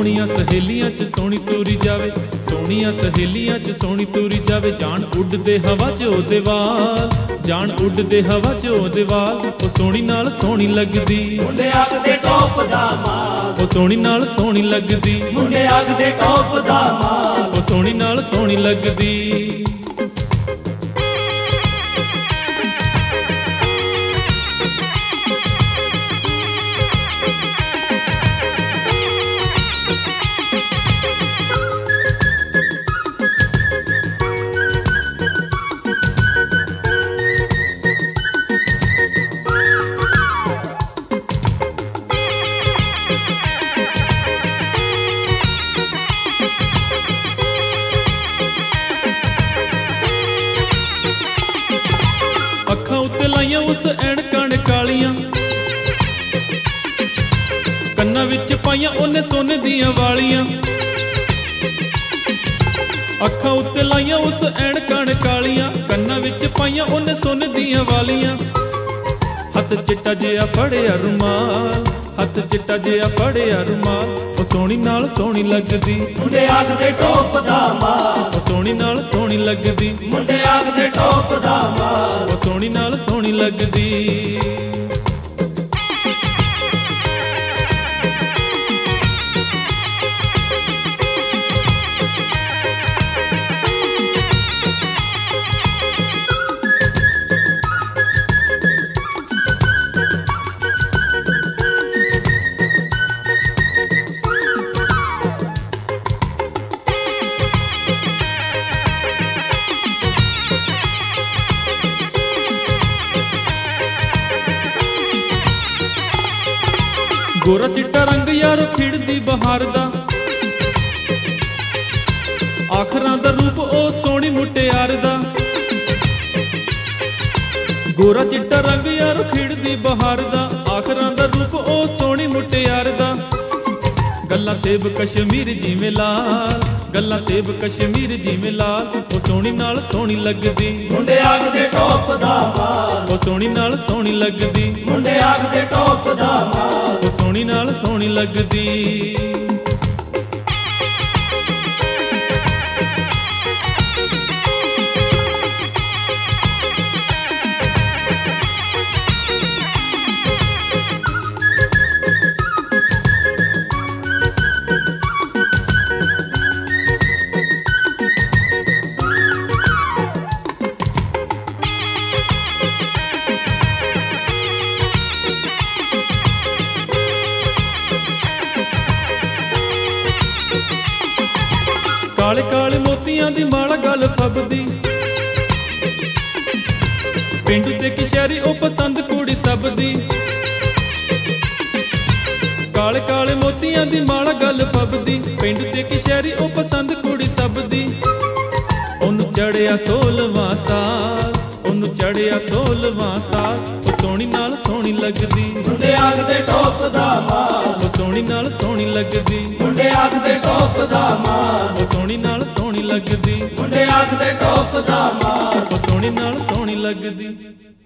ਸੋਹਣੀਆਂ ਸਹੇਲੀਆਂ ਚ ਸੋਹਣੀ ਤੁਰੀ ਜਾਵੇ, ਸੋਹਣੀਆਂ ਸਹੇਲੀਆਂ ਚ ਸੋਹਣੀ ਤੁਰੀ ਜਾਵੇ। ਜਾਨ ਉੱਡਦੇ ਹਵਾ ਚ ਉਹਦੇ ਵਾਲ, ਜਾਨ ਉੱਡਦੇ ਹਵਾ ਚ ਉਹਦੇ ਵਾਲ। ਉਹ ਸੋਹਣੀ ਨਾਲ ਸੋਹਣੀ ਲੱਗਦੀ, ਮੁੰਡੇ ਆਖਦੇ ਟੌਪ ਦਾ ਮਾਲ। ਉਹ ਸੋਹਣੀ ਨਾਲ ਸੋਹਣੀ ਲੱਗਦੀ, ਮੁੰਡੇ ਆਖਦੇ ਟੌਪ ਦਾ ਮਾਲ। ਉਹ ਸੋਹਣੀ ਨਾਲ ਸੋਹਣੀ ਲੱਗਦੀ। ਅੱਖਾਂ ਉੱਤੇ ਲਾਈਆਂ ਉਸ ਐਨਕਾਂ ਨੇ ਕਾਲੀਆਂ, ਕੰਨਾਂ ਵਿੱਚ ਪਾਈਆਂ ਉਹਨੇ ਸੋਨੇ ਦੀਆਂ ਵਾਲੀਆਂ। ਅੱਖਾਂ ਉੱਤੇ ਲਾਈਆਂ ਉਸ ਐਨਕਾਂ ਨੇ ਕਾਲੀਆਂ, ਕੰਨਾਂ ਵਿੱਚ ਪਾਈਆਂ ਉਹਨੇ ਸੋਨੇ ਦੀਆਂ ਵਾਲੀਆਂ। ਹੱਥ ਚਿੱਟਾ ਜਿਹਾ ਫੜਿਆ ਰੁਮਾਲ, ਹੱਥ ਚਿੱਟਾ ਜਿਹਾ ਫੜਿਆ ਰੁਮਾਲ। ਉਹ ਸੋਹਣੀ ਨਾਲ ਸੋਹਣੀ ਲੱਗਦੀ, ਮੁੰਡੇ ਆਖਦੇ ਟੌਪ ਦਾ ਮਾਲ। ਉਹ ਸੋਹਣੀ ਨਾਲ ਸੋਹਣੀ ਲੱਗਦੀ, ਮੁੰਡੇ ਆਖਦੇ ਟੌਪ ਦਾ ਮਾਲ। ਉਹ ਸੋਹਣੀ ਨਾਲ ਸੋਹਣੀ ਲੱਗਦੀ। ਗੋਰਾ ਚਿੱਟਾ ਰੰਗ ਯਾਰੋ ਖਿੜਦੀ ਬਹਾਰ ਦਾ, ਆਖਰਾਂ ਦਾ ਰੂਪ ਉਹ ਸੋਹਣੀ ਮੁਟਿਆਰ ਦਾ। ਗੋਰਾ ਚਿੱਟਾ ਰੰਗ ਯਾਰੋ ਖਿੜਦੀ ਬਹਾਰ ਦਾ, ਆਖਰਾਂ ਦਾ ਰੂਪ ਉਹ ਸੋਹਣੀ ਮੁਟਿਆਰ ਦਾ। ਗੱਲਾਂ ਸੇਬ ਕਸ਼ਮੀਰ ਜਿਵੇਂ ਲਾਲ, ਗੱਲਾਂ ਸੇਬ ਕਸ਼ਮੀਰ ਜਿਵੇਂ ਲਾਲ। ਉਹ ਸੋਹਣੀ ਨਾਲ ਸੋਹਣੀ ਲੱਗਦੀ, ਮੁੰਡੇ ਆਖਦੇ ਟੌਪ ਦਾ ਮਾਲ। ਉਹ ਸੋਹਣੀ ਨਾਲ ਸੋਹਣੀ ਲੱਗਦੀ, ਮੁੰਡੇ ਆਖਦੇ ਟੌਪ ਦਾ ਮਾਲ। ਉਹ ਸੋਹਣੀ ਨਾਲ ਸੋਹਣੀ ਲੱਗਦੀ। ਕਾਲੇ ਕਾਲੇ ਮੋਤੀਆਂ ਦੀ ਮਾਲਾ ਗਲ ਫੱਬਦੀ, ਪਿੰਡੂ ਤੇ ਕੀ ਸ਼ਹਿਰੀ ਉਹ ਪਸੰਦ ਕੁੜੀ ਸਭ ਦੀ। ਕਾਲੇ ਕਾਲੇ ਮੋਤੀਆਂ ਦੀ ਮਾਲਾ ਗਲ ਫੱਬਦੀ, ਪਿੰਡੂ ਤੇ ਕੀ ਸ਼ਹਿਰੀ ਉਹ ਪਸੰਦ ਕੁੜੀ ਸਭ ਦੀ। ਉਹਨੂੰ ਚੜਿਆ 16ਵਾਂ ਸਾਲ, ਉਹਨੂੰ ਚੜਿਆ 16ਵਾਂ ਸਾਲ। ਉਹ ਸੋਹਣੀ ਨਾਲ ਸੋਹਣੀ ਲੱਗਦੀ, ਮੁੰਡੇ ਆਖਦੇ ਟੌਪ ਦਾ ਮਾਲ। ਉਹ ਸੋਹਣੀ ਨਾਲ ਸੋਹਣੀ ਲੱਗਦੀ, ਮੁੰਡੇ ਆਖਦੇ ਟੌਪ ਦਾ ਮਾਲ। ਉਹ ਸੋਹਣੀ ਨਾਲ ਸੋਹਣੀ ਲੱਗਦੀ, ਮੁੰਡੇ ਆਖਦੇ ਟੌਪ ਦਾ ਮਾਲ। ਉਹ ਸੋਹਣੀ ਨਾਲ ਸੋਹਣੀ ਲੱਗਦੀ।